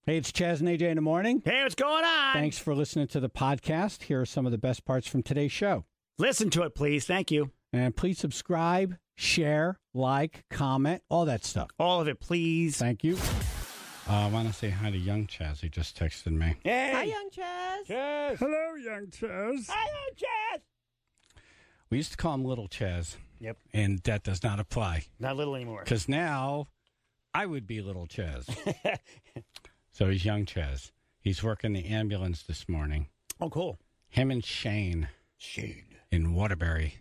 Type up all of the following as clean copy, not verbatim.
Hey, it's Chaz and AJ in the morning. Hey, what's going on? Thanks for listening to the podcast. Here are some of the best parts from today's show. Listen to it, please. Thank you. And please subscribe, share, like, comment, all that stuff. All of it, please. Thank you. I want to say hi to Young Chaz. He just texted me. Hey. Hi, Young Chaz. Chaz. Hello, Young Chaz. Hi, Young Chaz. We used to call him Little Chaz. Yep. And that does not apply. Not little anymore. Because now I would be Little Chaz. So he's Young Chaz. He's working the ambulance this morning. Oh, cool. Him and Shane in Waterbury.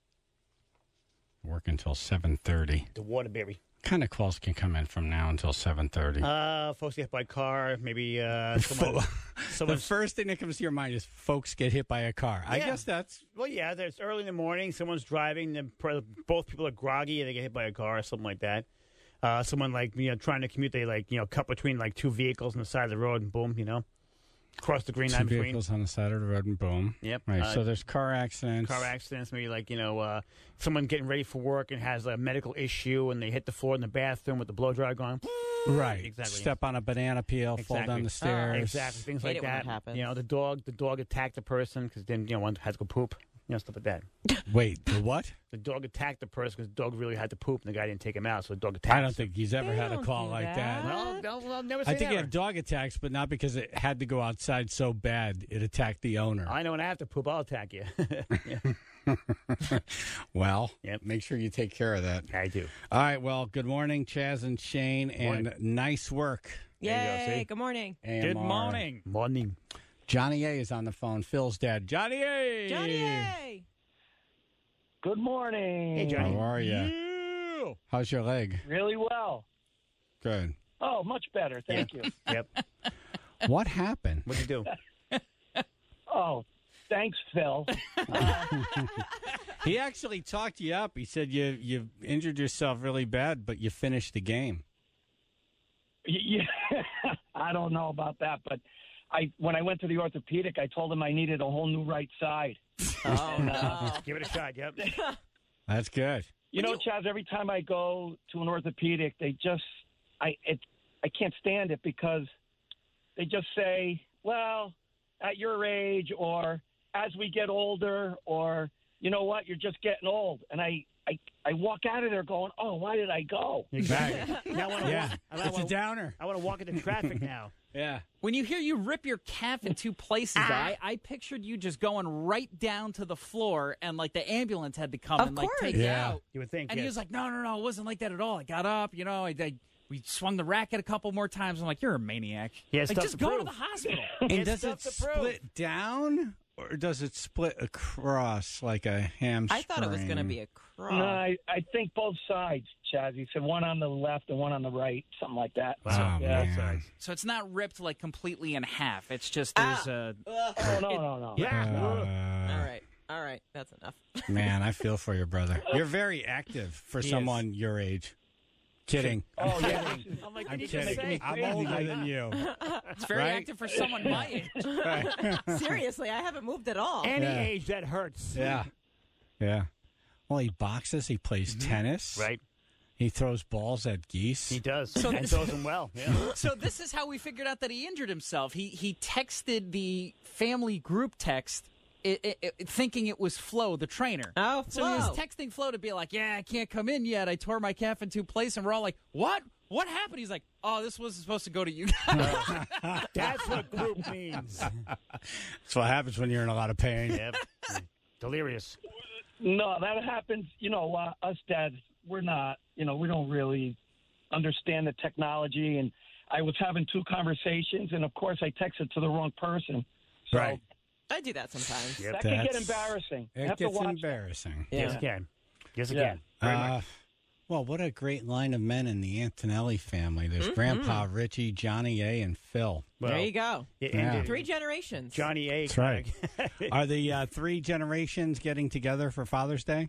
Work until 7:30. The Waterbury. Kind of calls can come in from now until 7:30. Folks get hit by a car. Maybe The someone. first thing that comes to your mind is folks get hit by a car. I Yeah. guess that's... Well, yeah, it's early in the morning. Someone's driving. Both people are groggy. They get hit by a car or something like that. Someone trying to commute. They cut between two vehicles on the side of the road and boom, cross the green line Two between. vehicles on the side of the road and boom. Yep. Right, so there's car accidents. Car accidents, maybe someone getting ready for work and has a medical issue and they hit the floor in the bathroom with the blow dryer going. Right. Exactly. Step on a banana peel, fall down the stairs. Exactly. Things Hate like it when that. that happens. The dog attacked the person because then one had to go poop. Stuff like that. Wait, the what? The dog attacked the person because the dog really had to poop and the guy didn't take him out, so the dog attacked. I don't think he's ever They had a don't call do like that. that. Well, I'll never say I think you never. have dog attacks, but not because it had to go outside so bad it attacked the owner. I know when I have to poop, I'll attack you. Well, Yep. make sure you take care of that. I do. All right, well, good morning, Chaz and Shane, and Morning. nice work. There you go, Yay, see? good morning. AMR. Morning. Johnny A is on the phone. Phil's dad. Johnny A! Johnny A. Good morning. Hey, Johnny. How are you? Yeah. How's your leg? Really well. Good. Oh, much better. Thank you. Yep. What happened? What'd you do? Oh, thanks, Phil. He actually talked you up. He said you injured yourself really bad, but you finished the game. Yeah, I don't know about that, but when I went to the orthopedic, I told him I needed a whole new right side. Oh, no. Give it a shot. Yep. That's good. You know, Chaz, every time I go to an orthopedic, I can't stand it because they just say, well, at your age or as we get older or, you know what, you're just getting old. And I walk out of there going, oh, why did I go? Exactly. Now I wanna Yeah, walk, it's a downer. I want to walk into traffic now. Yeah. When you hear you rip your calf in two places, I pictured you just going right down to the floor and the ambulance had to come Of and course. take you Yeah. out. You would think. And he yes. was like, no, it wasn't like that at all. I got up, we swung the racket a couple more times. I'm like, you're a maniac. He has stuff just to go prove. to the hospital. And It's does it stuff to prove. split down or does it split across like a hamstring? I thought it was going to be a cross. No, I think both sides, Chaz. He said one on the left and one on the right, something like that. Oh, yeah. man. So it's not ripped completely in half. It's just there's a. Oh, no. All right. That's enough. Man, I feel for your brother. You're very active for He someone your age. Kidding. Oh, yeah. I'm like, I'm what did you just kidding. say? I'm older than you. It's very Right? active for someone my age. Right. Seriously, I haven't moved at all. Any Yeah. age that hurts. Yeah. Yeah. Well, he boxes. He plays tennis. Right. He throws balls at geese. He does. And throws them well. Yeah. So this is how we figured out that he injured himself. He texted the family group text thinking it was Flo, the trainer. Oh, So he was Flo. texting Flo to be like, yeah, I can't come in yet. I tore my calf in two places. And we're all like, what? What happened? He's like, oh, this wasn't supposed to go to you guys. That's what group means. That's what happens when you're in a lot of pain. Yep. Delirious. No, that happens. You know, us dads, we're not, we don't really understand the technology. And I was having two conversations, and of course I texted to the wrong person. So Right. I do that sometimes. Yep. that can get That's- embarrassing. I It have to gets watch that. embarrassing. Yes, Yeah. again. Yes, Yeah. again. Very much. Well, what a great line of men in the Antonelli family. There's Grandpa Richie, Johnny A, and Phil. Well, There you go. Yeah. 3 generations. Johnny A. That's right. Are the three generations getting together for Father's Day?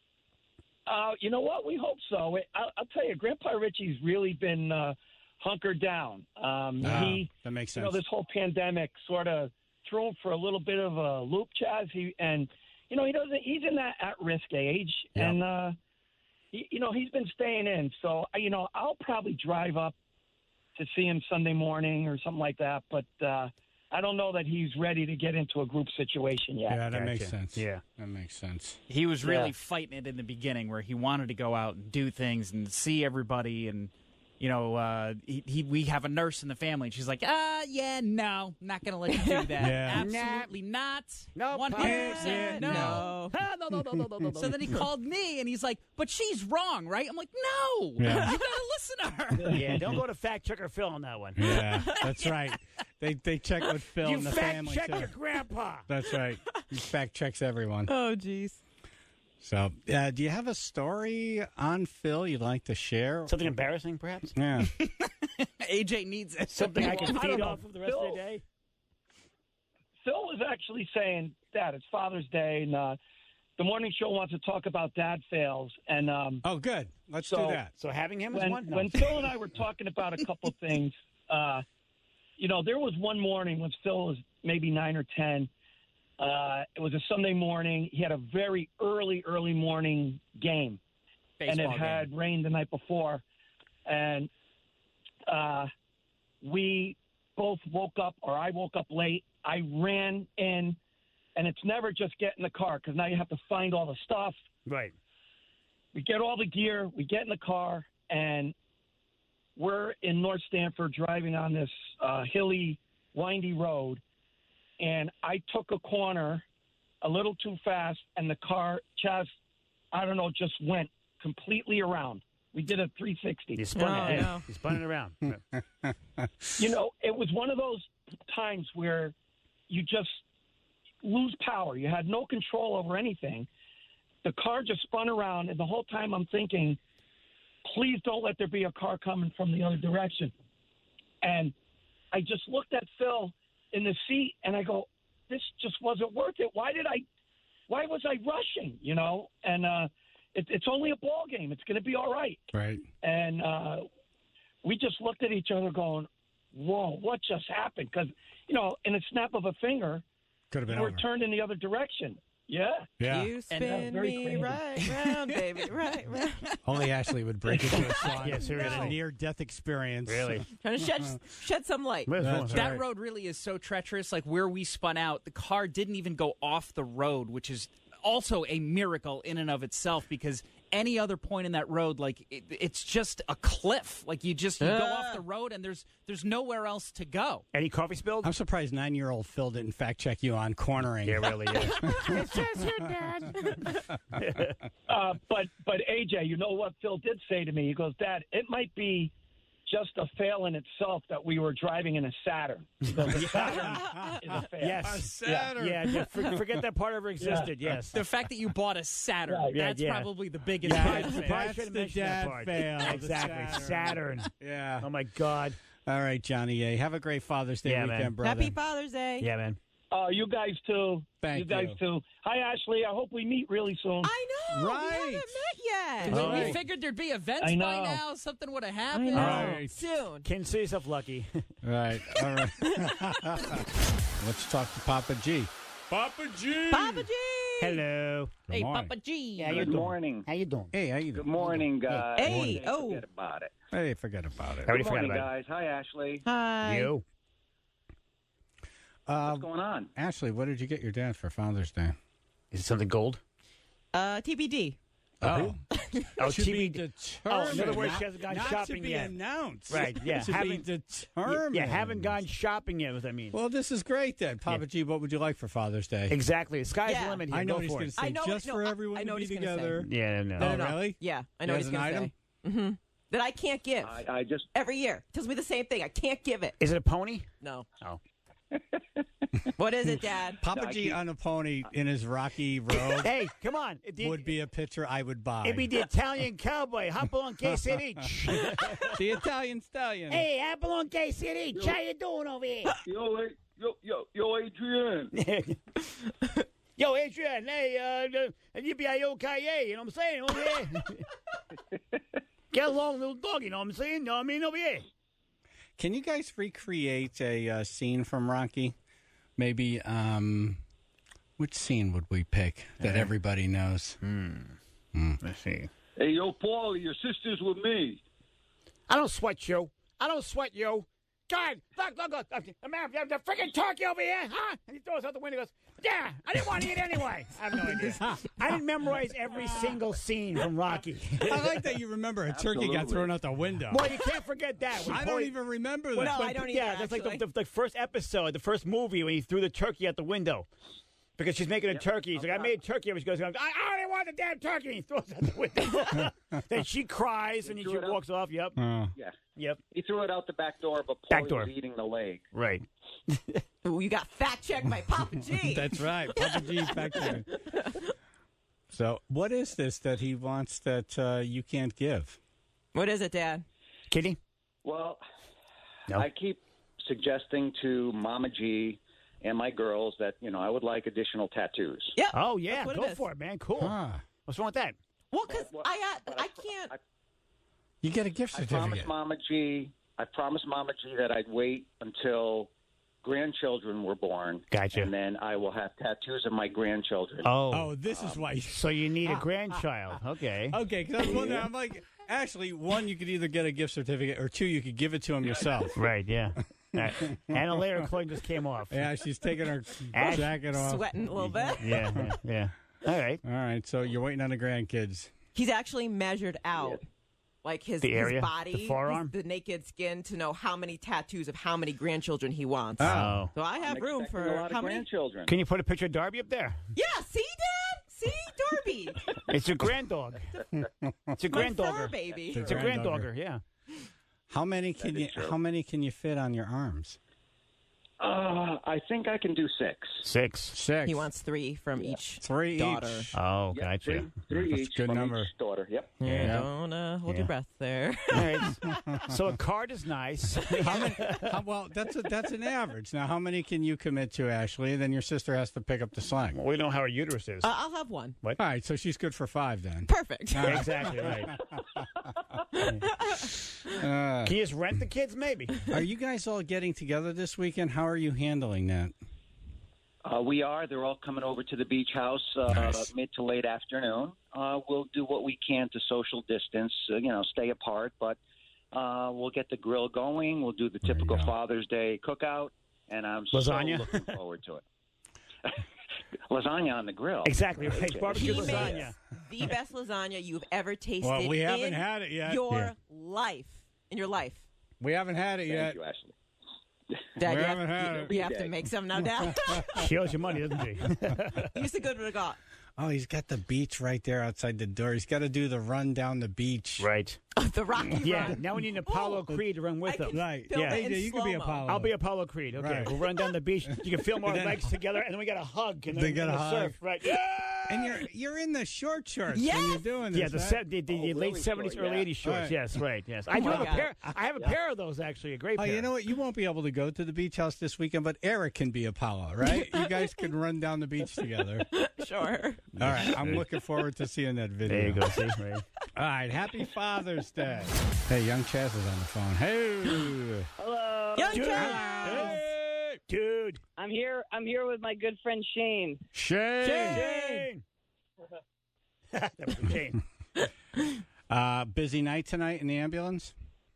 You know what? We hope so. I'll tell you, Grandpa Richie's really been hunkered down. He, That makes you sense. know, this whole pandemic sort of threw him for a little bit of a loop, Chaz. He doesn't. He's in that at-risk age, Yeah. and he's been staying in. So I'll probably drive up to see him Sunday morning or something like that. But I don't know that he's ready to get into a group situation yet. Yeah, that makes Gotcha. sense. Yeah. That makes sense. He was really Yeah. fighting it in the beginning, where he wanted to go out and do things and see everybody, and we have a nurse in the family, and she's like, yeah, no, not gonna let you do that. Yeah. Absolutely not. No, 100% no. No. No. So then he called me, and he's like, but she's wrong, right? I'm like, no, Yeah. you gotta listen to her. Yeah, don't go to fact checker Phil on that one. Yeah, that's right. They check with Phil You and the fact family check too. your grandpa. That's right. He fact checks everyone. Oh, jeez. So, do you have a story on Phil you'd like to share? Something embarrassing, perhaps? Yeah. AJ needs it. Something I can Well, I don't feed know. off of the rest of the day? Phil was actually saying, Dad, it's Father's Day, and the morning show wants to talk about dad fails. And Oh, good. Let's So- do that. So having him as when, one? No. when Phil and I were talking about a couple things, there was one morning when Phil was maybe 9 or 10. It was a Sunday morning. He had a very early morning game. And it had rained the night before. And we both woke up, or I woke up late. I ran in, and it's never just get in the car because now you have to find all the stuff. Right. We get all the gear, we get in the car, and we're in North Stamford driving on this hilly, windy road. And I took a corner a little too fast, and the car, Chaz, I don't know, just went completely around. We did a 360. You spun Oh, it. Yeah. no. You spun it around. It was one of those times where you just lose power. You had no control over anything. The car just spun around, and the whole time I'm thinking, please don't let there be a car coming from the other direction. And I just looked at Phil in the seat, and I go, this just wasn't worth it. Why was I rushing, And it's only a ball game. It's going to be all right. Right. And we just looked at each other going, whoa, what just happened? Because, in a snap of a finger, Could have we been were over. turned in the other direction. Yeah. Yeah. You And, spin very me crazy. right round, baby, right round. Only Ashley would break into a song. Yeah, seriously. A near-death experience. Really? Trying to shed some light. Where's That's one? That right. road really is so treacherous. Like where we spun out, the car didn't even go off the road, which is also a miracle in and of itself, because any other point in that road, like it's just a cliff. Like you go off the road and there's nowhere else to go. Any coffee spilled? I'm surprised 9-year-old Phil didn't fact check you on cornering. Yeah, really is. It says here, Dad. But AJ, you know what Phil did say to me? He goes, Dad, it might be just a fail in itself that we were driving in a Saturn. He goes, a Saturn is a fail. Yes. Saturn. Yeah, forget that part ever existed. Yes. The fact that you bought a Saturn, Right. Yeah, that's yeah. probably the biggest Yeah, bad you fail. probably That's should have the mentioned that dad part. fail, the Exactly. Saturn. Saturn. Yeah. Oh, my God. All right, Johnny A. Have a great Father's Day Yeah, weekend, man. brother. Happy Father's Day. Yeah, man. You guys too. Thank you guys you. too. Hi, Ashley. I hope we meet really soon. I know. We Right. haven't met yet. Oh. We figured there'd be events I by know. now. Something would have I happened. know. Right. Soon. Consider yourself lucky. Right. All right. Let's talk to Papa G. Papa G. Papa G. Hello. Good Hey, morning. Papa G. How you Good doing? morning. How you doing? Hey, how you Good doing? morning, guys. Hey, oh. Forget about it. Hey, forget about it. I already Good forgot morning, about guys. Hi, Ashley. Hi. it. You. What's going on? Ashley, what did you get your dad for Father's Day? Is it something gold? TBD. Oh, Oh, to be TBD. determined. in other words, not- she hasn't gone not shopping to be yet. announced. Right, yeah, To be haven't- determined. Yeah, haven't gone shopping yet, what I mean. Well, this is great then. Papa G, what would you like for Father's Day? Exactly. The sky's Yeah. the limit here. I know Go what he's for going it. to say. I know Just what- for no, everyone I know to what be he's gonna say. together. Yeah, no. Oh, really? Yeah, I know As what he's an going to item? say. Mm-hmm. That I can't give. I just Every year. Tells me the same thing. I can't give it. Is it a pony? No. Oh. What is it, Dad? Papa No, I G keep- on a pony in his rocky robe Hey, come on. would be a picture I would buy. It'd be the Italian cowboy. Hop on KCH. The Italian stallion. Hey, hop on KCH. How you doing over here? yo, Adrian. Yo, Adrian, hey, yippee-yi-yo-ki-yay, you know what I'm saying, over here? Get along, little dog, you know what I'm saying? You know what I mean, over here? Can you guys recreate a scene from Rocky? Maybe, which scene would we pick that everybody knows? Let's see. Hey, yo, Paulie, your sister's with me. I don't sweat you. I don't sweat you. God, look, man, the freaking turkey over here, huh? And he throws out the window and goes, yeah, I didn't want to eat anyway. I have no idea. I didn't memorize every single scene from Rocky. I like that you remember a turkey got thrown out the window. Well, you can't forget that. When I don't even remember that. No, I don't either, Yeah, that's like actually. the first episode, the first movie when he threw the turkey out the window. Because she's making a turkey. He's like, I made a turkey. And she goes, I already want the damn turkey. And he throws it out the window. Then she cries and she walks off. Yep. Yeah. Yep. He threw it out the back door, but Back Paulie door. was eating the leg. Right. Ooh, you got fact checked by Papa G. That's right. Papa G back there. So, what is this that he wants that you can't give? What is it, Dad? Kitty? Well, No. I keep suggesting to Mama G and my girls that, I would like additional tattoos. Yep. Oh, yeah. That's what Go it is. for it, man. Cool. Huh. What's wrong with that? Well, because Well, I can't. You get a gift I certificate. promised Mama G that I'd wait until grandchildren were born. Gotcha. And then I will have tattoos of my grandchildren. Oh, this is why. So you need a grandchild. Okay. Okay, because I was wondering, I'm like, actually, one, you could either get a gift certificate, or two, you could give it to him yourself. Right, yeah. Anna Layer clothing just came off. Yeah, she's taking her Ash- jacket off. Sweating a little bit. Yeah. All right. All right, so you're waiting on the grandkids. He's actually measured out, like his area? body, The forearm? the naked skin, to know how many tattoos of how many grandchildren he wants. Oh. So I have I'm room expecting for a lot how of many? grandchildren. Can you put a picture of Darby up there? Yeah, see, Dad? See, Darby, It's your granddog. It's your my fur granddogger. baby. It's a granddogger, yeah. How many can is you? true. How many can you fit on your arms? I think I can do 6. 6. 6. He wants 3 from each 3 daughter. each. Oh, Yep, gotcha. three That's a each good from number. each daughter. Yep. Yeah, don't hold Yeah. your breath there. All right. So a card is nice. Well, that's an average. Now, how many can you commit to, Ashley? Then your sister has to pick up the slack. We know how her uterus is. I'll have one. All right, so she's good for 5 then. Perfect. Exactly right. Can you just rent the kids? Maybe. Are you guys all getting together this weekend? How are you handling that? We are. They're all coming over to the beach house Nice. mid to late afternoon. We'll do what we can to social distance, stay apart, but we'll get the grill going. We'll do the There you typical go. Father's Day cookout, and I'm Lasagna? so looking forward to it. Lasagna on the grill. Exactly right. Okay. Barbecue He lasagna. makes the best lasagna you've ever tasted Well, we haven't in had it yet. your Yeah. life. In your life. We haven't had it Thank yet. you, Ashley. Dad, We you haven't had it. You have to make some now, Dad. She owes you money, doesn't she? Use the good one I got. Oh, he's got the beach right there outside the door. He's got to do the run down the beach. Right. The Rocky Yeah. Run. Now we need an Apollo Creed to run with I him. can Right. film Yeah. it in you can be slow-mo. Apollo. I'll be Apollo Creed. Okay. Right. We'll run down the beach. You can film our And then- legs together, and then we got a hug. And They then got a the surf. hug. Right. And you're in the short shorts when Yes! you're doing this. Yeah, the, right? the Oh, late really 70s, short, early yeah. 80s shorts. Right. Yes, right. Yes. I do my have a God. pair. I have a pair of those, actually. A great Oh, pair. you know what? You won't be able to go to the beach house this weekend, but Eric can be Apollo, right? You guys can run down the beach together. Sure. All right. I'm looking forward to seeing that video. There you go. See? Right. All right. Happy Father's Day. Hey, young Chaz is on the phone. Hey. Hello. Young Dude. Chaz. Hey, dude. I'm here with my good friend Shane. Shane. Shane. That was Shane. Busy night tonight in the ambulance?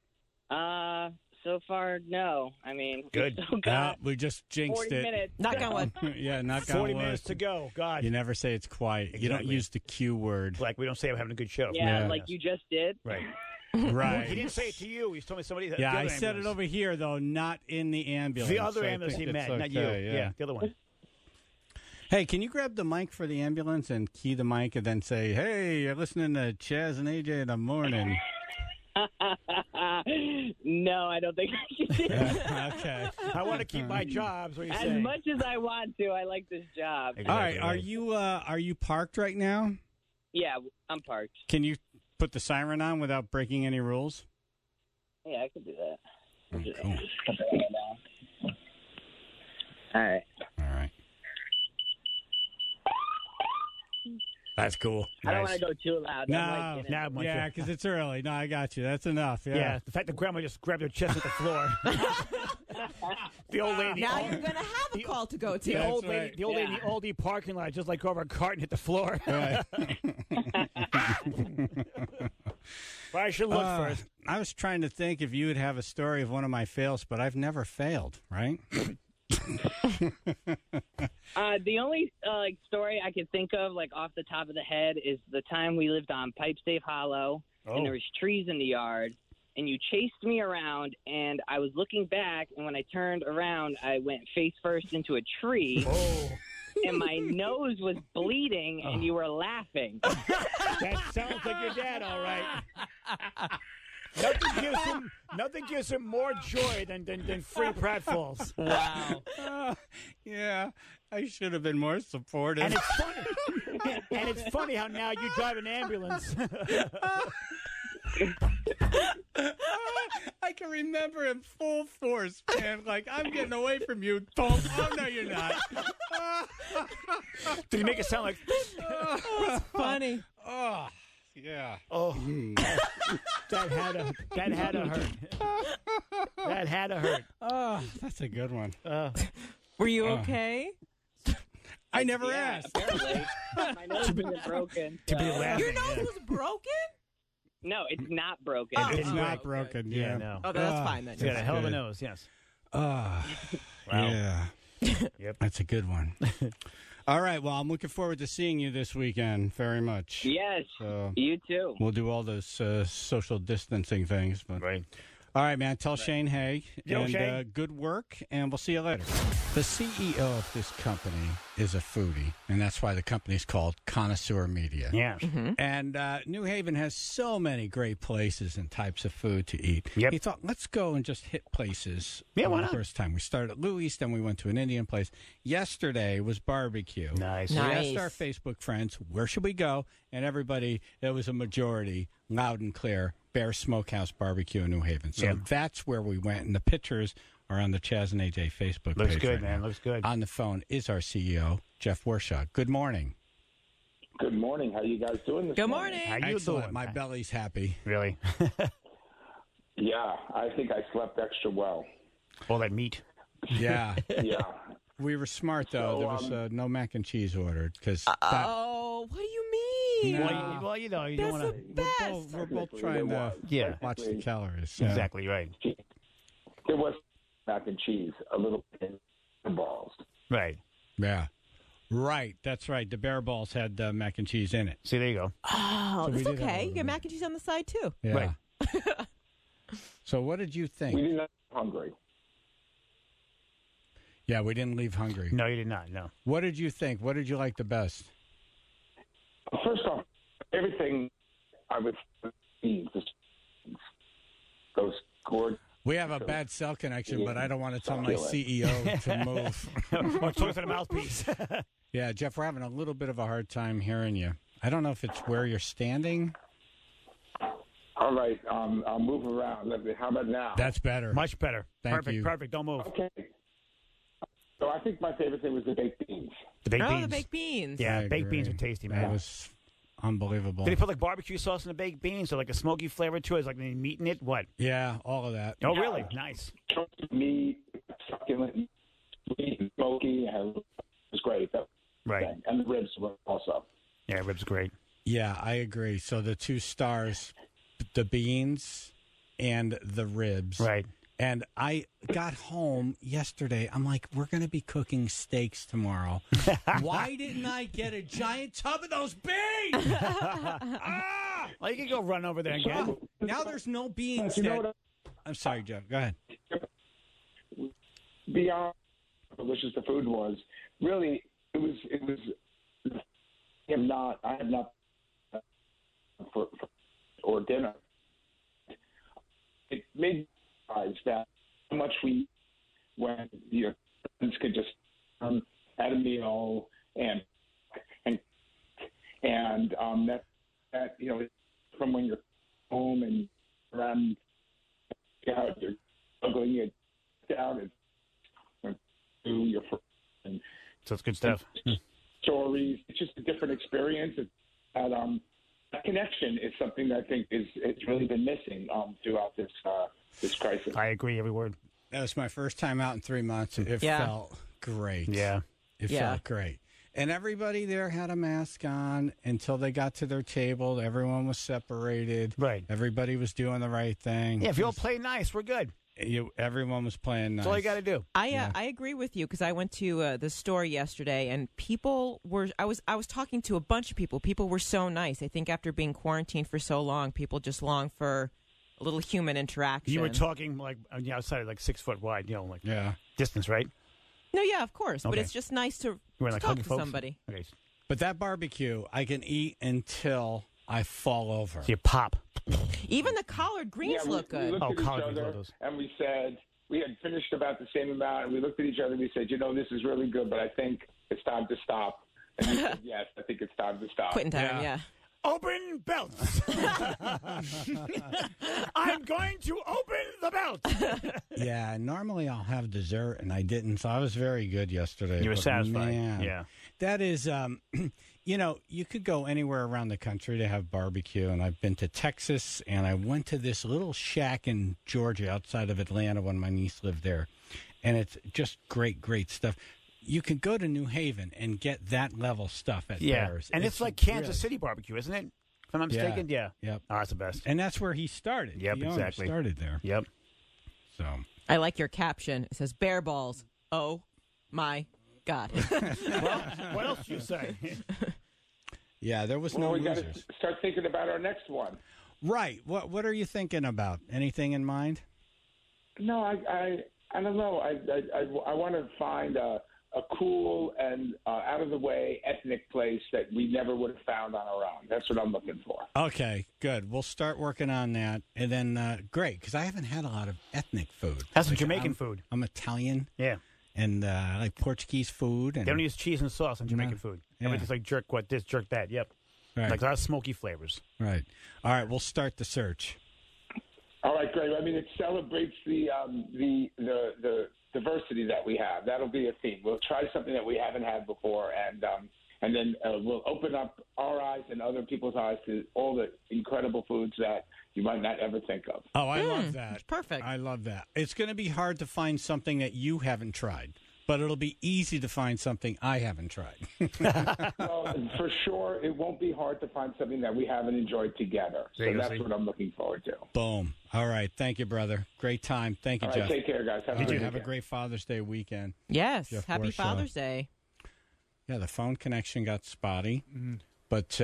So far, no. I mean, Good. We still got We just jinxed 40 it. minutes. Knock on wood. Yeah, knock on 40 wood. minutes to go. God. You never say it's quiet. You don't Exactly. use the Q word. Like we don't say I'm having a good show. Yeah, Yeah. like you just did. Right. Right. He didn't say it to you. He told me somebody. Yeah, the I other said it ambulance. over here, though, not in the ambulance. The other so I ambulance he think met, it's not you. okay, Yeah, the other one. Hey, can you grab the mic for the ambulance and key the mic and then say, hey, you're listening to Chaz and AJ in the morning? No, I don't think I should do that. Okay. I want to keep my jobs. What are you As saying? much as I want to, I like this job. Exactly All right. Are you parked right now? Yeah, I'm parked. Can you put the siren on without breaking any rules? Yeah, I can do that. Oh, cool. Just put the radio down. All right. All right. That's cool. I don't Nice. want to go too loud. No, I'm like, Now, once Yeah, you- because it's early. No, I got you. That's enough. yeah. Yeah. The fact that Grandma just grabbed her chest at the floor. The old lady. Now you're going to have a call to go to. The old lady, right. the old lady in the Aldi parking lot just like go over a cart and hit the floor. Right. Well, I should look first. I was trying to think if you would have a story of one of my fails, but I've never failed, right? The only story I could think of, like off the top of the head, is the time we lived on Pipestave Hollow, and there was trees in the yard, and you chased me around, and I was looking back, and when I turned around, I went face first into a tree, and my nose was bleeding, and you were laughing. That sounds like your dad, all right. Nothing gives him more joy than free pratfalls. Wow. Yeah, I should have been more supportive. And it's funny. And it's funny how now you drive an ambulance. I can remember in full force, man. Like, I'm getting away from you, Tom. Oh, no, you're not. Did he make it sound like... Funny. Oh, yeah. Oh, that had to hurt. That had to hurt. Oh, that's a good one. Were you okay? I never asked. Apparently. My nose isn't broken. To be laughing. Your nose was broken? No, it's not broken. Oh. It's not broken. Yeah, Yeah, no. Oh, that's fine then. He's got a hell of a good. nose, yes. Wow. Yeah. Yep. That's a good one. All right. Well, I'm looking forward to seeing you this weekend very much. Yes, So you too. we'll do all those social distancing things. But Right. all right, man. Tell Shane hey. Yo, and Shane. good work, and we'll see you later. The CEO of this company is a foodie, and that's why the company's called Connoisseur Media. Yeah. And New Haven has so many great places and types of food to eat. Yep. He thought, let's go and just hit places. Yeah, why the not? first time. We started at Louis, then we went to an Indian place. Yesterday was barbecue. Nice. We Nice. asked our Facebook friends, where should we go? And everybody, there was a majority, loud and clear, Bear Smokehouse Barbecue in New Haven. So Yep. that's where we went. And the pictures are on the Chaz and AJ Facebook Looks page. good, right man. now. Looks good. On the phone is our CEO, Jeff Warshaw. Good morning. Good morning. How you guys doing this Good morning? morning. How you Excellent. doing? My belly's happy. Really? Yeah, I think I slept extra well. All that meat. Yeah. Yeah. We were smart, though. So, There was no mac and cheese ordered because Oh, what do you mean? No. Well, you know, you That's don't the want to. best. we're both Technically, trying there to was. Yeah. watch the Technically, calories. Exactly right. There was mac and cheese, a little bit of balls. Right. Yeah. Right. That's right. The bear balls had mac and cheese in it. See, there you go. Oh, So we that's did have a okay. little You get bit. mac and cheese on the side, too. Yeah. Right. So what did you We think? didn't get hungry. Yeah, we didn't leave hungry. No, you did not. No. What did you think? What did you like the best? First off, everything I would eat, those gourd. We have a bad cell connection, but I don't want to tell my Succulent. CEO to move. Or talk to the mouthpiece. Yeah, Jeff, we're having a little bit of a hard time hearing you. I don't know if it's where you're standing. All right, I'll move around. How about now? That's better. Much better. Thank Perfect. you. Perfect. Don't move. Okay. So I think my favorite thing was the baked beans. The baked Oh, beans. the baked beans. Yeah, I baked beans agree. are tasty, That man. was unbelievable. Did he put like barbecue sauce in the baked beans or like a smoky flavor to it? Is like any meat in it? What? Yeah, all of that. Oh, really? Nice. Meat, succulent, sweet, and smoky, and it was great. That Right. thing. And the ribs were also. Yeah, ribs are great. Yeah, I agree. So the 2 stars, the beans and the ribs. Right. And I got home yesterday. I'm like, we're going to be cooking steaks tomorrow. Why didn't I get a giant tub of those beans? Ah! Well, you can go run over there and get it. Now there's no beans. You know That... what? I'm sorry, Jeff. Go ahead. Beyond how delicious the food was, really, it was. I have not for or dinner. It made me realize that how much we when your friends could just at a meal and that you know from when you're home and around out you're struggling it down and to your friends and So it's good stuff. stories. It's just a different experience. That connection is something that I think it's really been missing throughout this crisis. I agree, every word. That was my first time out in 3 months. It Yeah. felt great. Yeah. It Yeah. felt great. And everybody there had a mask on until they got to their table. Everyone was separated. Right. Everybody was doing the right thing. Yeah, if you all play nice, we're good. Everyone was playing nice. That's all you got to do. I agree with you because I went to the store yesterday and people were. I was talking to a bunch of people. People were so nice. I think after being quarantined for so long, people just long for a little human interaction. You were talking like on the outside, like 6 foot wide, like distance, right? No, yeah, of course, but Okay. it's just nice to Like talk hugging to folks? somebody. Okay. But that barbecue, I can eat until I fall over. So you pop. Even the collard greens look We good. looked at each collard greens, other love those. and we said we had finished about the same amount, and we looked at each other and we said, this is really good, but I think it's time to stop. And we said, yes, I think it's time to stop. Quitting time, yeah. Open belts. I'm going to open the belt. Yeah, normally I'll have dessert, and I didn't, so I was very good yesterday. You were But satisfied. man, Yeah. that is, you could go anywhere around the country to have barbecue, and I've been to Texas, and I went to this little shack in Georgia outside of Atlanta when my niece lived there, and it's just great stuff. You can go to New Haven and get that level stuff at Bears. And it's like Kansas City barbecue, isn't it? If I'm not mistaken, yeah. Yep. Oh, that's the best. And that's where he started. Yep, The owner exactly. started there. Yep. So I like your caption. It says bear balls. Oh my God. Well, what else do you say? yeah, there was Well, no we got to losers. start thinking about our next one. Right. What are you thinking about? Anything in mind? No, I don't know. I want to find a cool and out of the way ethnic place that we never would have found on our own. That's what I'm looking for. Okay, good. We'll start working on that, and then great because I haven't had a lot of ethnic food. That's some Jamaican food. I'm Italian. Yeah. And I like Portuguese food. And They don't use cheese and sauce on Jamaican No. food. Yeah. Everything's like jerk what this, jerk that. Yep. Right. Like a lot of smoky flavors. Right. All right. We'll start the search. All right, great. I mean, it celebrates the diversity that we have. That'll be a theme. We'll try something that we haven't had before, and then we'll open up our eyes and other people's eyes to all the incredible foods that you might not ever think of. Oh, I love that. Perfect. I love that. It's going to be hard to find something that you haven't tried, but it'll be easy to find something I haven't tried. Well, for sure, it won't be hard to find something that we haven't enjoyed together. So There you go, that's see? what I'm looking forward to. Boom. All right. Thank you, brother. Great time. Thank you, All right, Jeff. take care, guys. Have a All good right, have a weekend. great Father's Day weekend. Yes. Jeff Happy Warshaw. Father's Day. Yeah, the phone connection got spotty, Mm-hmm. but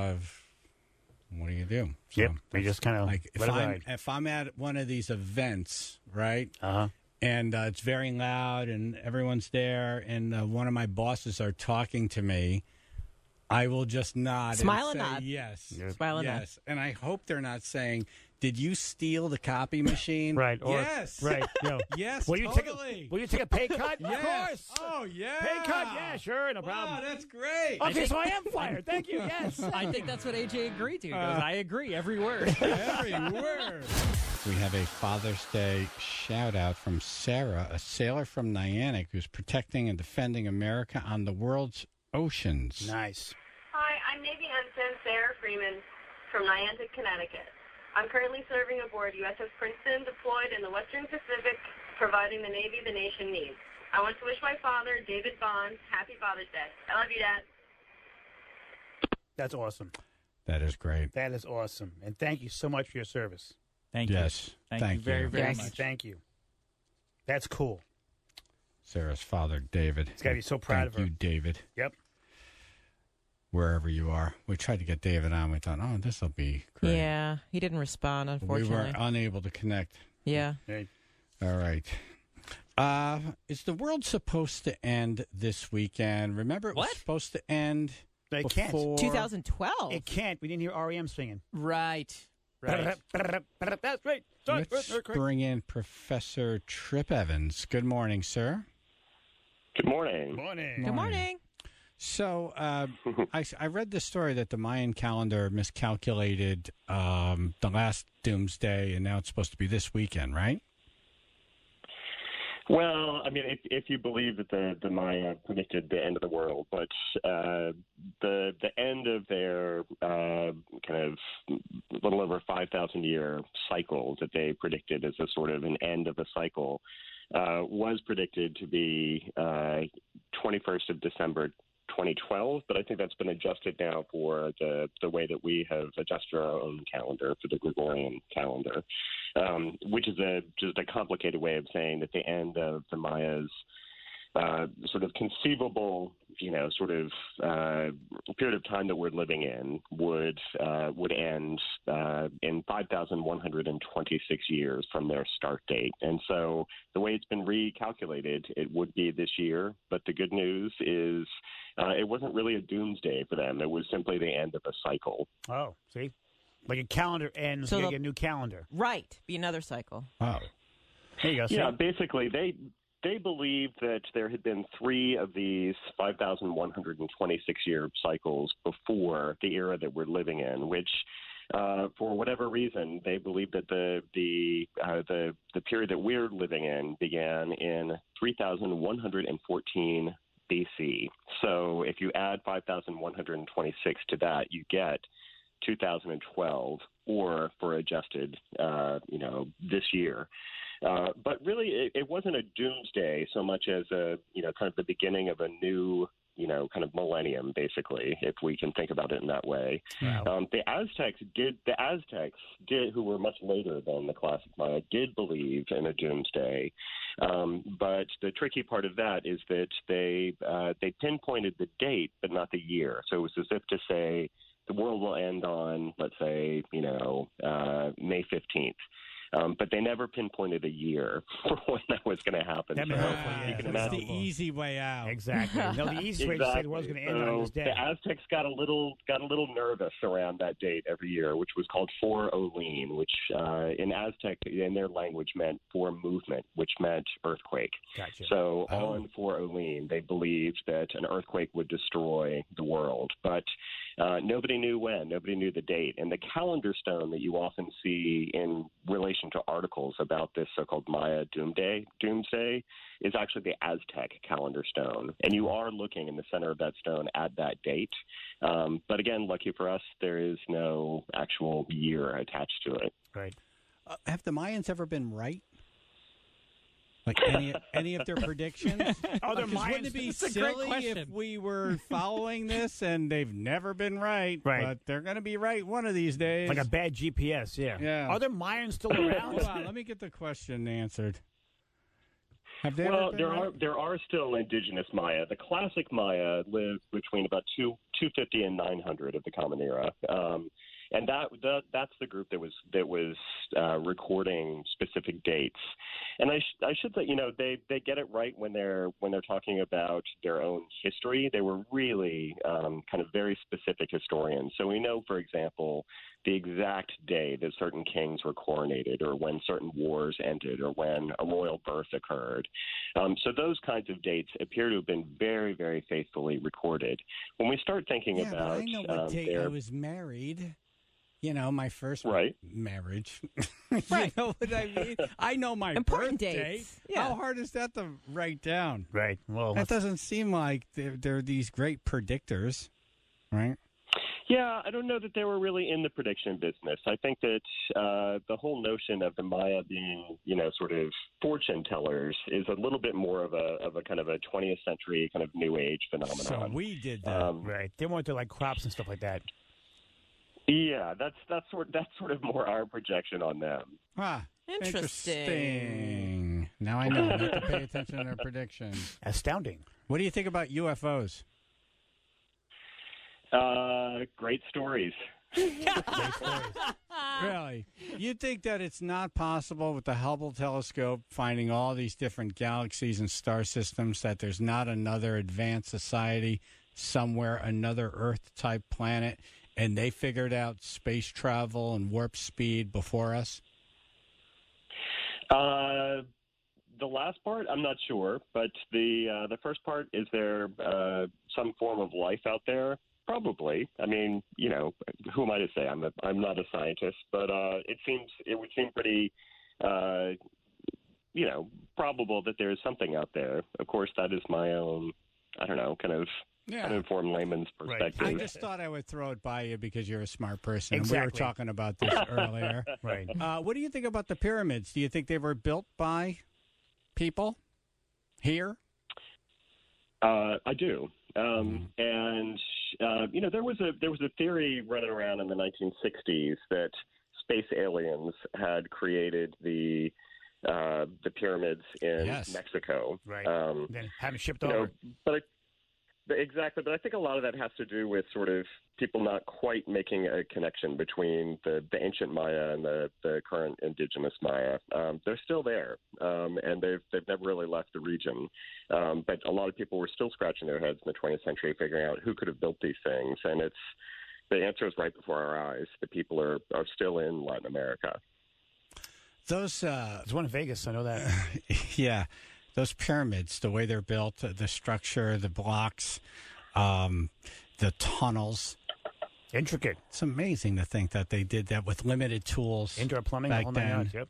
what do you do? Yep. We just kind of like let it ride. if I'm at one of these events, right? Uh-huh. And it's very loud, and everyone's there, and one of my bosses are talking to me, I will just nod Smile and and say nod. yes. Smile and nod. yes. And I hope they're not saying, did you steal the copy machine? Right. Or, yes. Right. No. Yes, Will you totally. Will you take a pay cut? Yes. Of course. Oh, yeah. Pay cut? Yeah, sure. No problem. Wow, that's great. Okay, so I am fired. Thank you. Yes. I think that's what AJ agreed to. He goes, I agree, every word. Every word. We have a Father's Day shout out from Sarah, a sailor from Niantic who's protecting and defending America on the world's oceans. Nice. Hi, I'm Navy Ensign Sarah Freeman from Niantic, Connecticut. I'm currently serving aboard USS Princeton, deployed in the Western Pacific, providing the Navy the nation needs. I want to wish my father, David Bond, happy Father's Day. I love you, Dad. That's awesome. That is great. That is awesome. And thank you so much for your service. Thank you. Yes. Thank you very, very Yes. much. Thank you. That's cool. Sarah's father, David. He's gotta be so proud of her. Thank you, David. Yep. Wherever you are. We tried to get David on. We thought, oh, this will be great. Yeah. He didn't respond, We unfortunately. were unable to connect. Yeah. Hey. All right. Is the world supposed to end this weekend? Remember, it was What? supposed to end It can't. before 2012. It can't. We didn't hear REM singing. Right. Right. That's right. Sorry. Let's bring in Professor Trip Evans. Good morning, sir. Good morning. Morning. Good morning. So I read the story that the Mayan calendar miscalculated the last doomsday, and now it's supposed to be this weekend, right? Well, I mean, if you believe that the Maya predicted the end of the world, but the end of their kind of little over 5,000 year cycle that they predicted as a sort of an end of the cycle was predicted to be 21st of December 2012, but I think that's been adjusted now for the way that we have adjusted our own calendar for the Gregorian calendar, which is just a complicated way of saying that the end of the Mayas' sort of conceivable, sort of period of time that we're living in would end in 5,126 years from their start date. And so the way it's been recalculated, it would be this year. But the good news is it wasn't really a doomsday for them. It was simply the end of a cycle. Oh, see? Like a calendar ends, so you get a new calendar. Right. Be another cycle. Oh. There you go. Yeah, basically, they believed that there had been 3 of these 5,126-year cycles before the era that we're living in, which, for whatever reason, they believed that the period that we're living in began in 3,114 BC. So if you add 5,126 to that, you get 2012, or for adjusted, this year. But really, it wasn't a doomsday so much as a, kind of the beginning of a new, kind of millennium, basically, if we can think about it in that way. Wow. The Aztecs, who were much later than the classic Maya, did believe in a doomsday. But the tricky part of that is that they pinpointed the date, but not the year. So it was as if to say the world will end on, let's say, May 15th. But they never pinpointed a year for when that was going to happen. That'd be helpful, yeah. You can imagine the easy way out. Exactly. No, the easy way to say the world's going to end on this day. The Aztecs got a little nervous around that date every year, which was called For Olin, which in Aztec, in their language, meant for movement, which meant earthquake. Gotcha. So on For Olin, they believed that an earthquake would destroy the world, but nobody knew when. Nobody knew the date. And the calendar stone that you often see in relation to articles about this so-called Maya doomsday is actually the Aztec calendar stone. And you are looking in the center of that stone at that date. But again, lucky for us, there is no actual year attached to it. Right. Have the Mayans ever been right? Like any of their predictions? Wouldn't it be silly if we were following this and they've never been right? Right. But they're going to be right one of these days. Like a bad GPS, yeah. Are there Mayans still around? Hold on, let me get the question answered. Have they Well, ever been right? there are still indigenous Maya. The classic Maya lived between about 250 and 900 of the Common Era. And that's the group that was recording specific dates. And I should say, they get it right when they're talking about their own history. They were really kind of very specific historians. So we know, for example, the exact day that certain kings were coronated, or when certain wars ended, or when a royal birth occurred. So those kinds of dates appear to have been very, very faithfully recorded. When we start thinking about, I know what date I was married. My first marriage. Right. You know what I mean? I know my important birth date. dates. Yeah. How hard is that to write down? Right. Well, that doesn't seem like they're these great predictors, right? Yeah, I don't know that they were really in the prediction business. I think that the whole notion of the Maya being, sort of fortune tellers is a little bit more of a kind of a 20th century kind of new age phenomenon. So we did that, right? They went to like crops and stuff like that. Yeah, that's sort of more our projection on them. Ah, interesting. Now I know not to pay attention to their predictions. Astounding. What do you think about UFOs? Great stories. Really? You think that it's not possible with the Hubble telescope finding all these different galaxies and star systems that there's not another advanced society somewhere, another Earth-type planet, and they figured out space travel and warp speed before us? The last part, I'm not sure, but the first part, is there some form of life out there? Probably. I mean, who am I to say? I'm not a scientist, but it would seem pretty, probable that there is something out there. Of course, that is my own, kind of uninformed layman's perspective. Right. I just thought I would throw it by you because you're a smart person. Exactly. And we were talking about this earlier. Right. What do you think about the pyramids? Do you think they were built by people here? I do. And there was a theory running around in the 1960s that space aliens had created the pyramids in Mexico. Right. Then have them shipped over. Exactly, but I think a lot of that has to do with sort of people not quite making a connection between the ancient Maya and the current indigenous Maya. They're still there, and they've never really left the region. But a lot of people were still scratching their heads in the 20th century, figuring out who could have built these things. And the answer is right before our eyes. The people are still in Latin America. There's one in Vegas. I know that. Yeah. Those pyramids, the way they're built, the structure, the blocks, the tunnels. Intricate. It's amazing to think that they did that with limited tools. Indoor plumbing, back all then. Yep.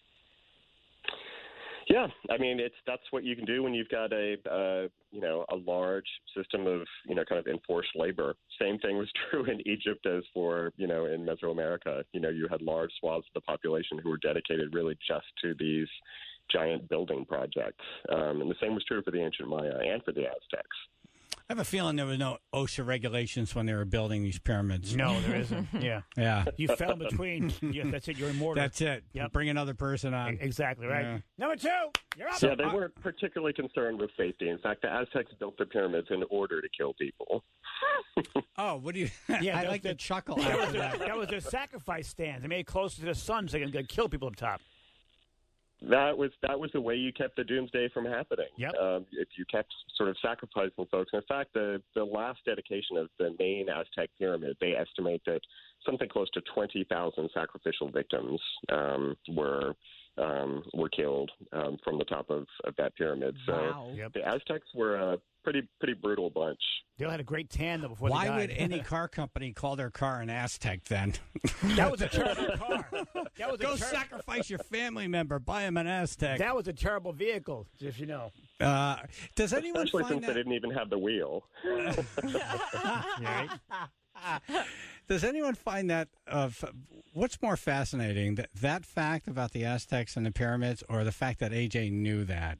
Yeah, I mean that's what you can do when you've got a large system of kind of enforced labor. Same thing was true in Egypt as for in Mesoamerica. You had large swaths of the population who were dedicated really just to these giant building projects, and the same was true for the ancient Maya and for the Aztecs. I have a feeling there was no OSHA regulations when they were building these pyramids. No, there isn't. Yeah. Yeah. You fell between. That's it. You're immortal. That's it. Yep. Bring another person on. Exactly, right. Yeah. Number 2, you're up. Yeah, they weren't particularly concerned with safety. In fact, the Aztecs built the pyramids in order to kill people. Oh, what do you... Yeah, I like to chuckle that after that. That was their sacrifice stands. They made it closer to the sun so they can kill people up top. That was the way you kept the doomsday from happening. Yep. If you kept sort of sacrificing folks. In fact, the last dedication of the main Aztec pyramid, they estimate that something close to 20,000 sacrificial victims were killed from the top of that pyramid. So Wow. Yep. the Aztecs were a pretty brutal bunch. They all had a great tan though before Why they died. would any car company call their car an Aztec then? That was a terrible car. That was Go sacrifice your family member. Buy him an Aztec. That was a terrible vehicle, if you know. Does anyone Especially find since they didn't even have the wheel. Right? Does anyone find that what's more fascinating, that fact about the Aztecs and the pyramids, or the fact that AJ knew that?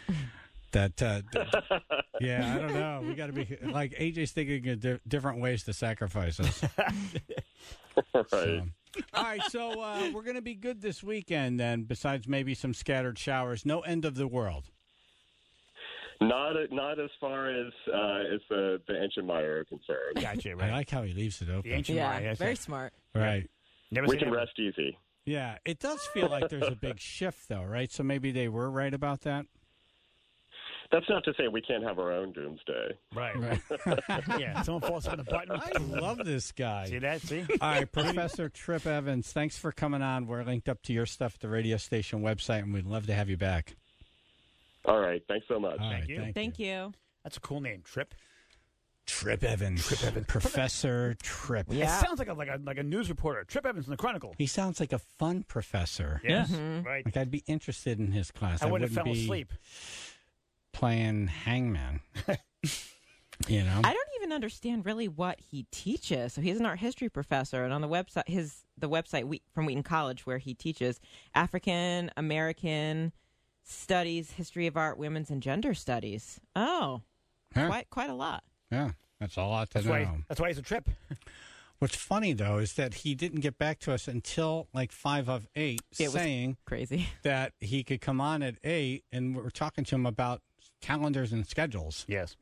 Yeah, I don't know. We got to be like AJ's thinking of different ways to sacrifice us. Right. So. All right, so we're going to be good this weekend then, besides maybe some scattered showers. No end of the world. Not as far as the ancient Maya are concerned. Gotcha, right. I like how he leaves it open. The ancient Maya. Very smart. Right. We can rest easy. Yeah, it does feel like there's a big shift, though, right? So maybe they were right about that? That's not to say we can't have our own doomsday. Right. Yeah, someone falls on a button. I love this guy. See that? See? All right, Professor Trip Evans, thanks for coming on. We're linked up to your stuff at the radio station website, and we'd love to have you back. All right. Thanks so much. All right, Thank you. That's a cool name, Trip. Trip Evans. Professor Trip. It sounds like a news reporter. Trip Evans in the Chronicle. He sounds like a fun professor. Yes, right. Like I'd be interested in his class. I wouldn't have fell be asleep. Playing hangman. You know? I don't even understand really what he teaches. So he's an art history professor, and on the website, the website from Wheaton College, where he teaches African American Studies, History of Art, Women's and Gender Studies. Oh, quite a lot. Yeah, that's a lot to know. That's why he's a Trip. What's funny, though, is that he didn't get back to us until like 5 of 8, saying crazy that he could come on at 8, and we're talking to him about calendars and schedules. Yes.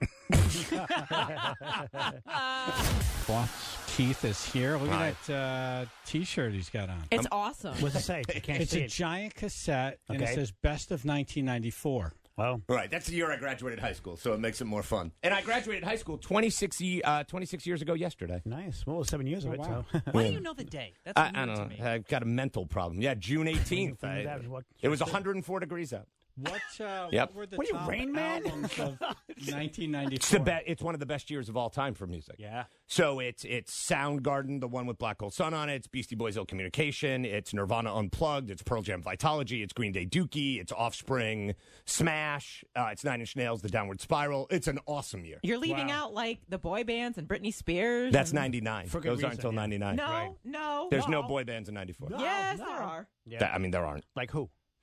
Boss Keith is here. Look at that T-shirt he's got on. It's awesome. What's it say? I can't It's see a it. giant cassette, and it Okay. says Best of 1994. Well, right. That's the year I graduated high school, so it makes it more fun. And I graduated high school 26 years ago yesterday. Nice. Well, 7 years of it. wow. So. Why do you know the day? That's I weird don't to know. me. I've got a mental problem. Yeah, June 18th. It was 104 degrees out. What Yep. were the What are you, top Rain Man? albums of 1994? It's it's one of the best years of all time for music. Yeah. So it's Soundgarden, the one with Black Hole Sun on it. It's Beastie Boys Ill Communication. It's Nirvana Unplugged. It's Pearl Jam Vitology. It's Green Day Dookie. It's Offspring Smash. It's Nine Inch Nails, The Downward Spiral. It's an awesome year. You're leaving out like the boy bands and Britney Spears. That's and... 99. For good Those aren't reason, until yeah. 99. No, no. There's no boy bands in 94. Yes, there are. Yeah. There aren't. Like who?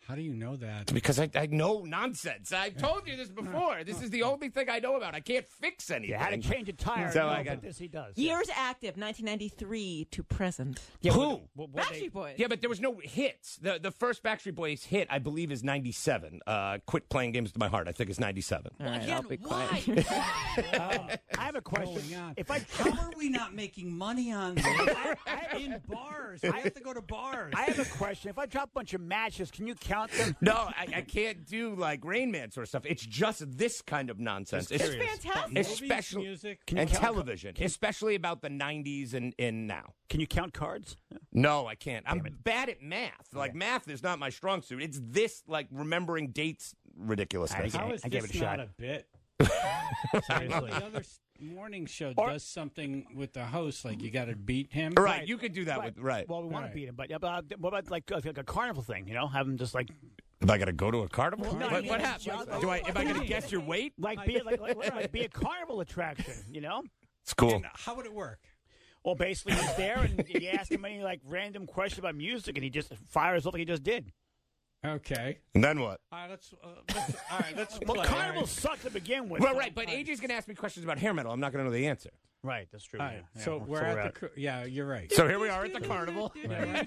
How do you know that? Because I know nonsense. I've told you this before. This is the only thing I know about. I can't fix anything. You had to change a tire. So no, I got but this he does. Years active, 1993 to present. Yeah, Who? Backstreet Boys. Yeah, but there was no hits. The first Backstreet Boys hit, I believe, is 97. Quit Playing Games with My Heart, I think, is 97. All right, Again, I'll be quiet. I have a question. If I How are we not making money on this? In bars. I have to go to bars. I have a question. If I drop a bunch of matches, can you count them? No, I can't do like Rain Man sort of stuff. It's just this kind of nonsense. It's fantastic. Especially music, and television, especially about the 90s and now. Can you count cards? No, I can't. I'm bad at math. Like math is not my strong suit. It's this like remembering dates ridiculousness. How is I gave this it a shot. not a bit? Seriously. The other morning show does something with the host, like you got to beat him. Right, you could do that with Well, we want to beat him, but what about like a carnival thing? You know, have him just like. If I got to go to a carnival, No, what happens? Am I going to guess your weight? Like be be a carnival attraction, you know? It's cool. And how would it work? Well, basically, he's there, and you ask him any like random question about music, and he just fires up like he just did. Okay. And then what? All right, let's Well, play. carnival sucks to begin with. Well, right, but AJ's going to ask me questions about hair metal. I'm not going to know the answer. Right, that's true. All right, so we're at the yeah, you're right. So here we are at the carnival. All right,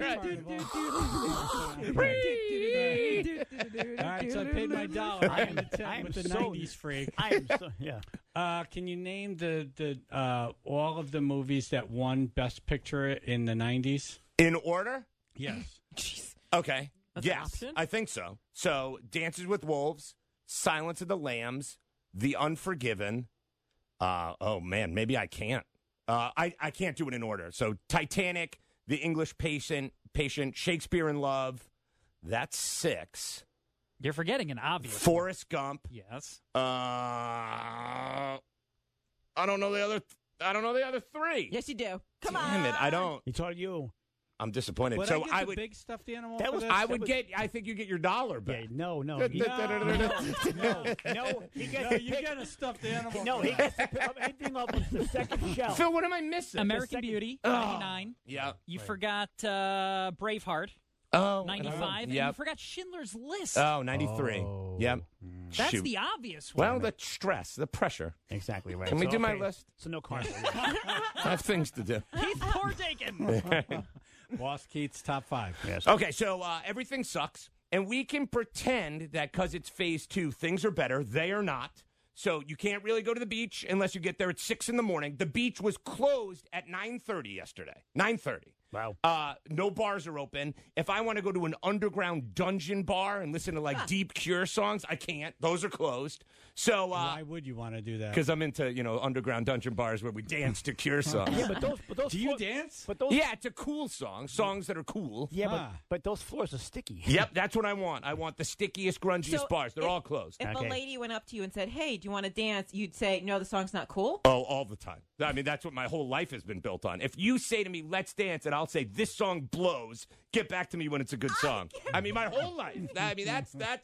so I paid my $1. I am with the so- 90s freak. I am so yeah. Can you name the all of the movies that won Best Picture in the 90s? In order? Yes. Okay. That's an yes, option? I think so. So, Dances with Wolves, Silence of the Lambs, The Unforgiven. Oh man, maybe I can't. I can't do it in order. So, Titanic, The English Patient, Shakespeare in Love. That's 6. You're forgetting an obvious. Forrest Gump. Yes. I don't know the other. I don't know the other 3. Yes, you do. Come Damn on. it, I don't. He told you. I'm disappointed. Would so I get I the would. big stuffed animal. That for was- this? I would get. I think you get your $1 back. Yeah, no. No, No, he gets to you pick- get a stuffed animal. No, he gets to pick up anything off the second shelf. Phil, what am I missing? American Beauty, 99. Yeah. You forgot Braveheart, Oh, 95. And Yep. you forgot Schindler's List. Oh, 93. Oh. Yep. That's Shoot. the obvious one. Well, the stress, the pressure. Exactly right. Can we So, do my okay. list? So no carnival. I have things to do. Keith Portaken. Boss Keats top 5. Yes. Okay, so everything sucks, and we can pretend that because it's phase 2, things are better. They are not. So you can't really go to the beach unless you get there at 6 in the morning. The beach was closed at 9:30 yesterday. 9:30. Wow. No bars are open. If I want to go to an underground dungeon bar and listen to like Deep Cure songs, I can't. Those are closed. So Why would you want to do that? because I'm into underground dungeon bars where we dance to Cure songs. Yeah, but those Do you dance? But those Yeah, it's a cool song. Songs that are cool. yeah, Ah. but those floors are sticky. Yep, that's what I want. I want the stickiest, grungiest So bars. They're if- all closed. If Okay. a lady went up to you and said, "Hey, do you want to dance?" You'd say, "No, the song's not cool." Oh, all the time. I mean, that's what my whole life has been built on. If you say to me, let's dance, and I'll say, this song blows, get back to me when it's a good song. I mean, my whole life. I mean,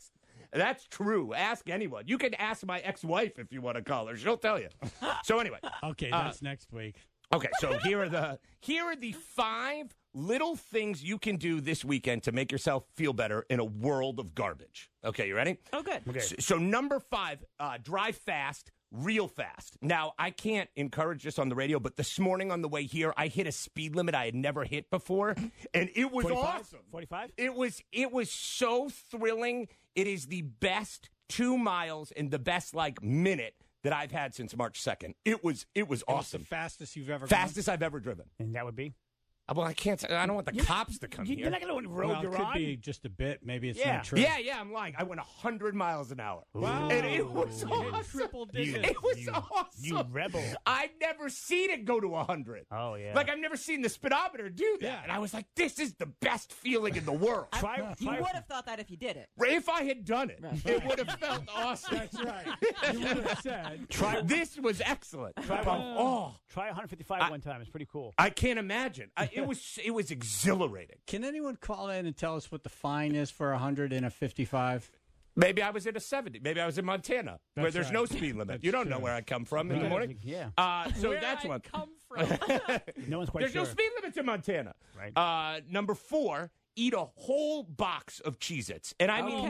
that's true. Ask anyone. You can ask my ex-wife if you want to call her. She'll tell you. So anyway. Okay, that's next week. Okay, so here are the 5 little things you can do this weekend to make yourself feel better in a world of garbage. Okay, you ready? Oh, good. Okay. So number 5, drive fast, real fast. Now, I can't encourage this on the radio, but this morning on the way here, I hit a speed limit I had never hit before, and it was 45? awesome. 45? It was so thrilling. It is the best 2 miles and the best minute that I've had since March 2nd. It was awesome. The fastest you've ever Fastest I've ever driven. And that would be? Well, I can't say. I don't want the cops to come here. You're not going to road Well, you're it could on. be just a bit. Maybe it's Yeah. not true. Yeah, I'm lying. I went 100 miles an hour. Wow. And it was You hit awesome. triple digits. It was You awesome. rebel. I've never seen it go to 100. Oh, yeah. Like, I've never seen the speedometer do that. Yeah. And I was like, this is the best feeling in the world. You would have thought that if you did it. If I had done it, Right. it would have felt awesome. That's right. You would have said. This was excellent. Try Oh, 155 one time. It's pretty cool. I can't imagine. It was exhilarating. Can anyone call in and tell us what the fine is for 100 in a 55? Maybe I was at a 70. Maybe I was in Montana, where That's there's right. no speed limit. That's You don't know true. where I come from in the Right. morning. Yeah. So Where that's I one. come from. No one's quite There's sure. no speed limits in Montana. Right. Number 4, eat a whole box of Cheez-Its. And I mean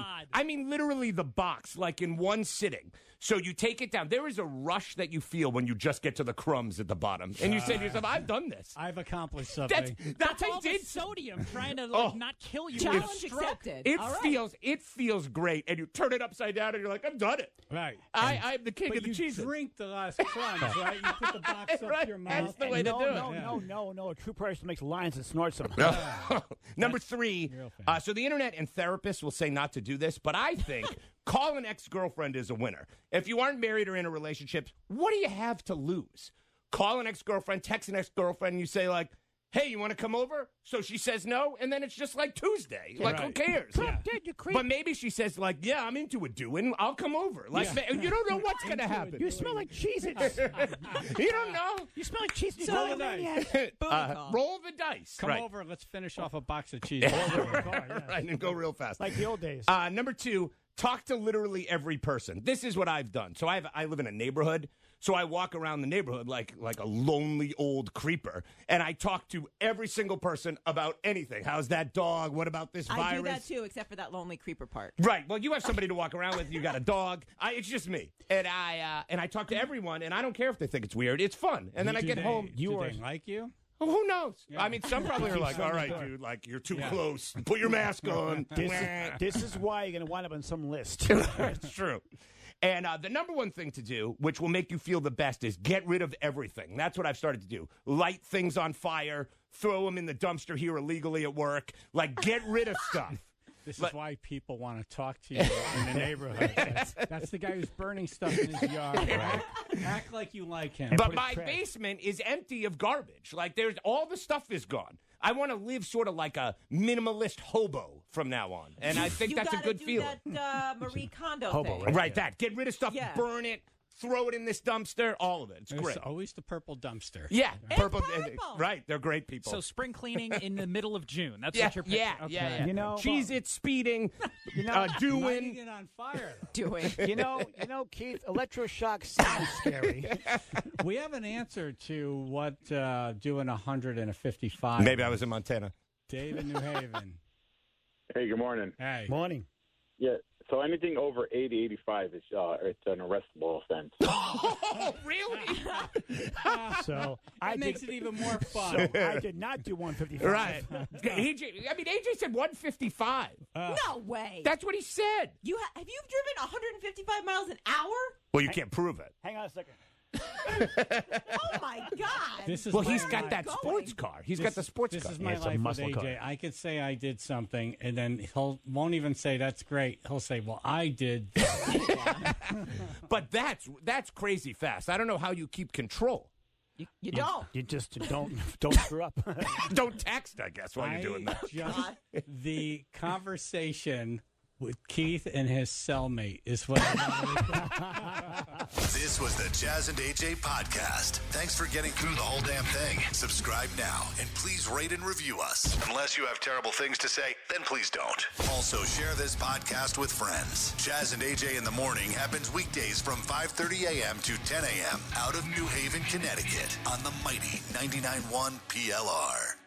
literally the box, like in one sitting. So you take it down. There is a rush that you feel when you just get to the crumbs at the bottom. And you say to yourself, I've done this. I've accomplished something. That's all the sodium trying to not kill you. Challenge accepted. It feels great. And you turn it upside down and you're like, I've done it. Right. I'm the king of the Cheez-Its. You drink the last crumbs, right? You put the box up to your mouth. That's the way to do it. No. A true person makes lines and snorts them. Number 3, so the internet and therapists will say not to do this, but I think call an ex-girlfriend is a winner. If you aren't married or in a relationship, what do you have to lose? Call an ex-girlfriend, text an ex-girlfriend, and you say, like, hey, you want to come over? So she says no, and then it's just like Tuesday. Like, who cares? Dude, you creep. But maybe she says, like, yeah, I'm into it, doing. I'll come over. Like, you don't know what's going to happen. You smell like Cheez-Its. You don't know. You smell like Cheez-Its. Roll the dice. Roll the dice. Come over. Let's finish off a box of cheese. Right, and go real fast. Like the old days. Number 2, talk to literally every person. This is what I've done. So I live in a neighborhood. So I walk around the neighborhood like a lonely old creeper, and I talk to every single person about anything. How's that dog? What about this virus? I do that too, except for that lonely creeper part. Right. Well, you have somebody to walk around with. You got a dog. It's just me, and I talk to everyone, and I don't care if they think it's weird. It's fun. And then I get home. Do they like you? Well, who knows? Yeah. I mean, some probably are like, all right, dude, like, you're too close. Put your mask on. This is why you're going to wind up on some list. It's true. And the number one thing to do, which will make you feel the best, is get rid of everything. That's what I've started to do. Light things on fire, throw them in the dumpster here illegally at work. Like, get rid of stuff. This is why people want to talk to you in the neighborhood. That's the guy who's burning stuff in his yard. Right? Act like you like him. But my basement is empty of garbage. Like, all the stuff is gone. I want to live sort of like a minimalist hobo from now on. And I think that's a good feeling. That Marie Kondo hobo, thing. Right, that. Get rid of stuff, burn it, throw it in this dumpster, all of it. It's great. Always the purple dumpster. Yeah, purple. Right, they're great people. So spring cleaning in the middle of June. That's what you're picturing. Yeah. You know, Cheez-It, speeding, doing. Lighting it on fire. Doing. You know, Keith, electroshock sounds scary. We have an answer to what doing 100 and a 55. Maybe I was in Montana. Dave in New Haven. Hey, good morning. Hey. Morning. Yeah, so anything over 80, 85 is it's an arrestable offense. Oh, really? So that makes it even more fun. So I did not do 155. Right. AJ said 155. No way. That's what he said. Have you driven 155 miles an hour? Well, you can't prove it. Hang on a second. Oh my God! He's got that sports car. He's got the sports car. This is my life with AJ. I could say I did something, and then won't even say that's great. He'll say, "Well, I did." But that's crazy fast. I don't know how you keep control. You don't. You just don't screw up. Don't text, I guess, while you're doing that. The conversation with Keith and his cellmate is what This was the Jazz and AJ podcast. Thanks for getting through the whole damn thing. Subscribe now and please rate and review us. Unless you have terrible things to say, then please don't. Also, share this podcast with friends. Jazz and AJ in the Morning happens weekdays from 5:30 a.m. to 10 a.m. out of New Haven, Connecticut on the mighty 99.1 PLR.